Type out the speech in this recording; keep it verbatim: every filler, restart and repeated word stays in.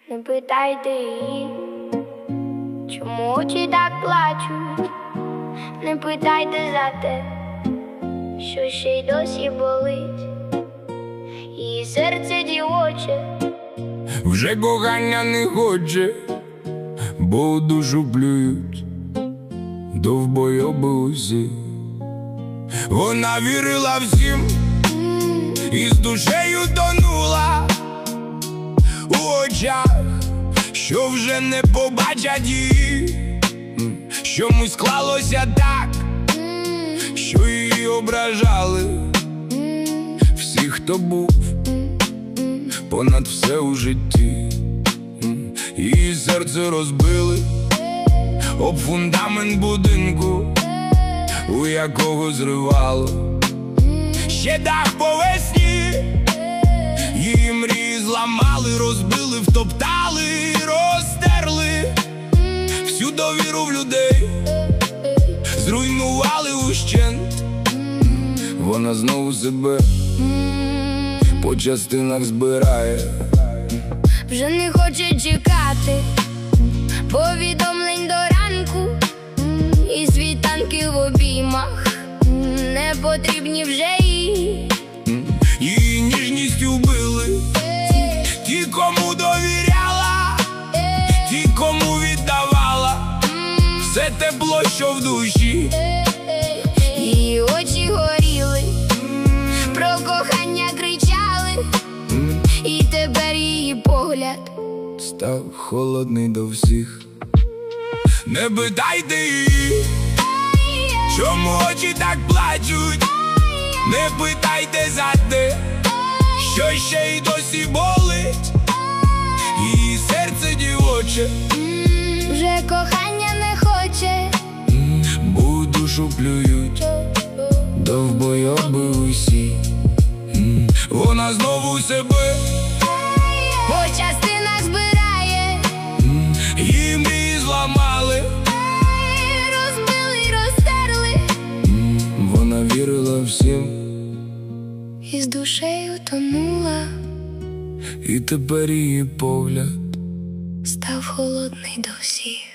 Не питайте її, чому очі так плачуть. Не питайте за те, що ще й досі болить. Її серце дівоче вже кохання не хоче, бо у душу плюють довбойоби усі. Вона вірила всім і з душею тонула у очах, що вже не побачать її. Чомусь склалося так, що її ображали всі, хто був понад все у житті. Її серце розбили об фундамент будинку, у якого зривало ще дах по весні. Її мрії зламали, розбили, втоптали, розтерли всю довіру в людей, зруйнували ущент. Вона знову себе по частинах збирає, вже не хоче чекати повідомлень до ранку, і світанки в обіймах не потрібні вже їй. Її ніжністю вбили ті, кому довіряла, ті, кому віддавала все тепло, що в душі. Її очі горіли, про кохання кричали, і тепер її погляд став холодний до всіх. Не питайте її, чому очі так плачуть. Не питайте за те, що ще й досі болить. Її серце дівоче вже кохання не хоче, бо у душу плюють довбойоби усі. Вона знову себе по частинах збирає, її мрії зламали, розбили й розтерли. Вона вірила всім І з душею тонула, і тепер її погляд став холодний до всіх.